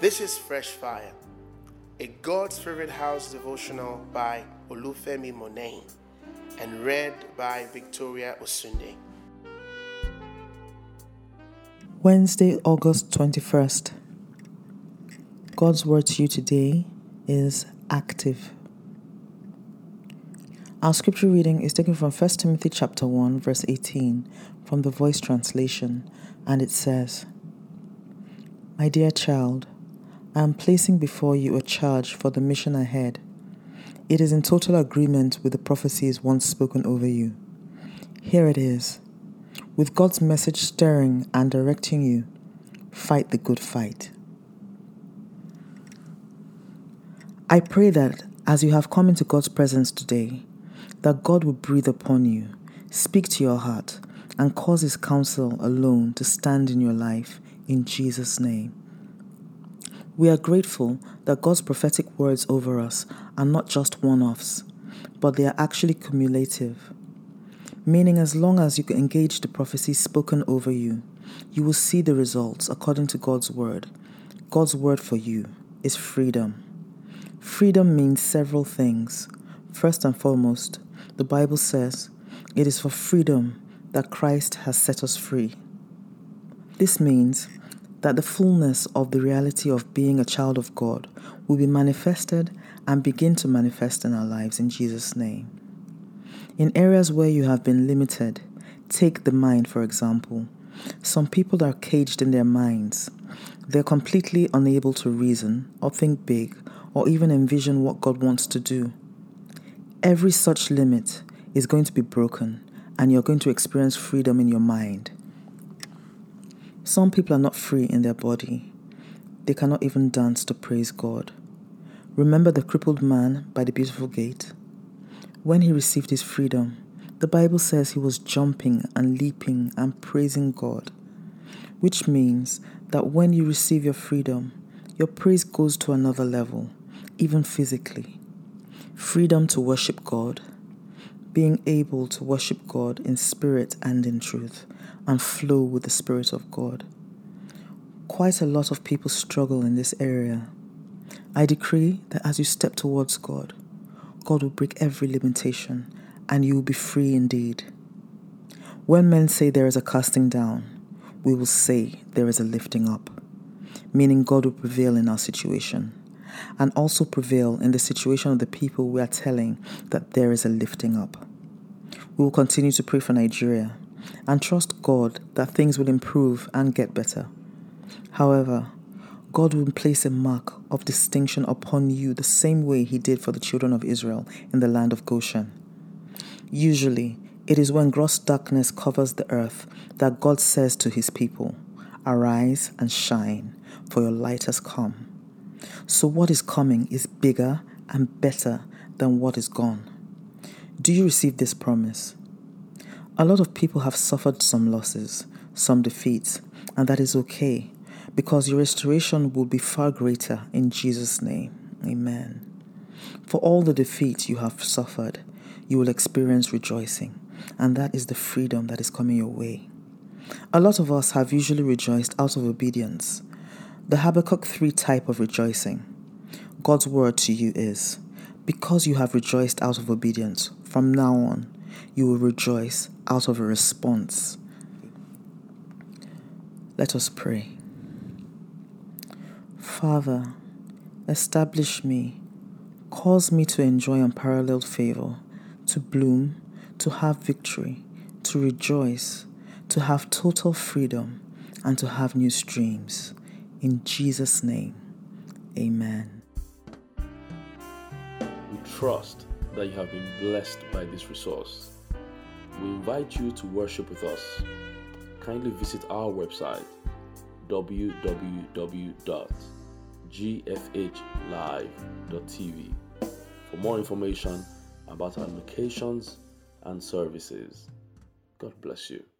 This is Fresh Fire, a God's Favorite House devotional by Olufemi Monain and read by Victoria Osunde. Wednesday, August 21st. God's word to you today is active. Our scripture reading is taken from 1 Timothy chapter 1, verse 18 from the Voice translation, and it says, "My dear child, I am placing before you a charge for the mission ahead. It is in total agreement with the prophecies once spoken over you. Here it is. With God's message stirring and directing you, fight the good fight." I pray that as you have come into God's presence today, that God will breathe upon you, speak to your heart, and cause His counsel alone to stand in your life in Jesus' name. We are grateful that God's prophetic words over us are not just one-offs, but they are actually cumulative. Meaning as long as you can engage the prophecies spoken over you, you will see the results according to God's word. God's word for you is freedom. Freedom means several things. First and foremost, the Bible says, it is for freedom that Christ has set us free. This means that the fullness of the reality of being a child of God will be manifested and begin to manifest in our lives in Jesus' name. In areas where you have been limited, take the mind, for example. Some people are caged in their minds. They're completely unable to reason or think big or even envision what God wants to do. Every such limit is going to be broken, and you're going to experience freedom in your mind. Some people are not free in their body. They cannot even dance to praise God. Remember the crippled man by the beautiful gate? When he received his freedom, the Bible says he was jumping and leaping and praising God, which means that when you receive your freedom, your praise goes to another level, even physically. Freedom to worship God, being able to worship God in spirit and in truth, and flow with the Spirit of God. Quite a lot of people struggle in this area. I decree that as you step towards God, God will break every limitation and you will be free indeed. When men say there is a casting down, we will say there is a lifting up, meaning God will prevail in our situation and also prevail in the situation of the people we are telling that there is a lifting up. We will continue to pray for Nigeria and trust God that things will improve and get better. However, God will place a mark of distinction upon you the same way He did for the children of Israel in the land of Goshen. Usually, it is when gross darkness covers the earth that God says to His people, "Arise and shine, for your light has come." So what is coming is bigger and better than what is gone. Do you receive this promise? A lot of people have suffered some losses, some defeats, and that is okay, because your restoration will be far greater in Jesus' name. Amen. For all the defeats you have suffered, you will experience rejoicing, and that is the freedom that is coming your way. A lot of us have usually rejoiced out of obedience. The Habakkuk 3 type of rejoicing. God's word to you is, because you have rejoiced out of obedience, from now on, you will rejoice out of a response. Let us pray. Father, establish me, cause me to enjoy unparalleled favor, to bloom, to have victory, to rejoice, to have total freedom, and to have new streams. In Jesus' name, amen. We trust that you have been blessed by this resource. We invite you to worship with us. Kindly visit our website www.gfhlive.tv for more information about our locations and services. God bless you.